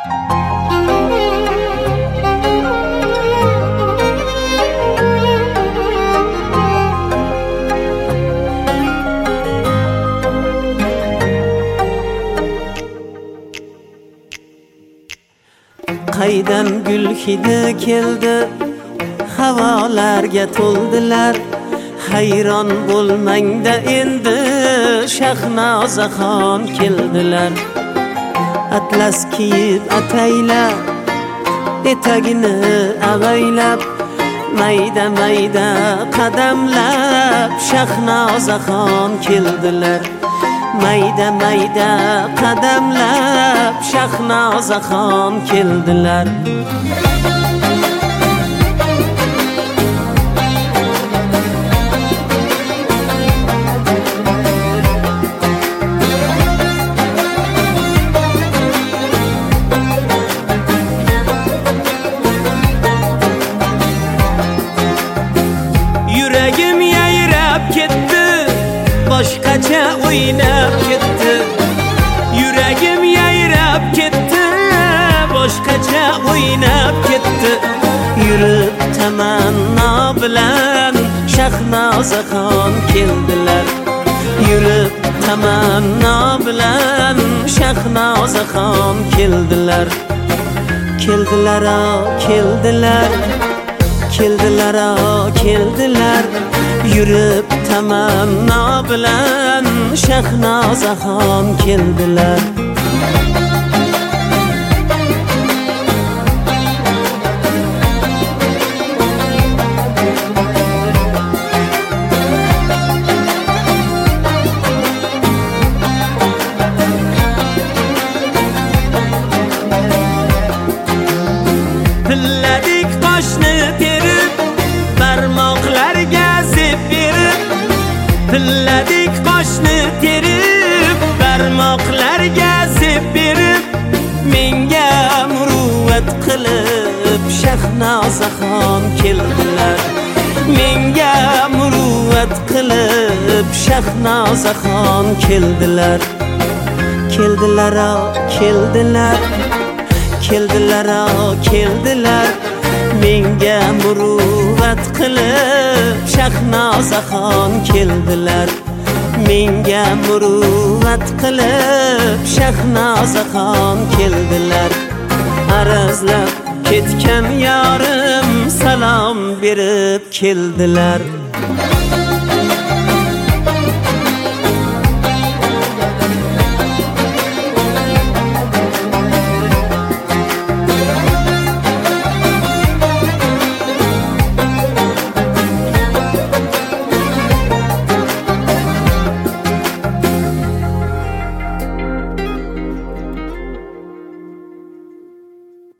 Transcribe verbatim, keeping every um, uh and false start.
Qaydan gul hidi keldi, havolarga to'ldilar. Hayron bo'lmangda endi Shahnozaxon keldilar. Atlas kiyib ataylab, etagini avaylab, mayda mayda qadamlab Shahnozaxon keldilar. Mayda mayda qadamlab Shahnozaxon keldilar. Yuragim yayrab ketdi, boshqacha o'ynab ketdi. Yuragim yayrab ketdi, boshqacha o'ynab ketdi. Yurib tamanno bilan Shahnozaxon keldilar. Yurib tamanno bilan Shahnozaxon keldilar. Keldilar, keldilar. Keldilar, keldilar. Yurib tamanno bilan Shahnozaxon keldilar. Pilladik qoshni terib, barmoqlarga zeb berib. Pilladik qoshni terib, barmoqlarga zeb berib. Menga muruvvat qilib Shahnozaxon keldilar. Menga muruvvat qilib Shahnozaxon keldilar. Keldilar, keldilar. Keldilar, keldilar. Menga muruvvat qilib Shahnozaxon keldilar. Menga muruvvat qilib Shahnozaxon keldilar. Arazlab ketgan yorim salom berib keldilar.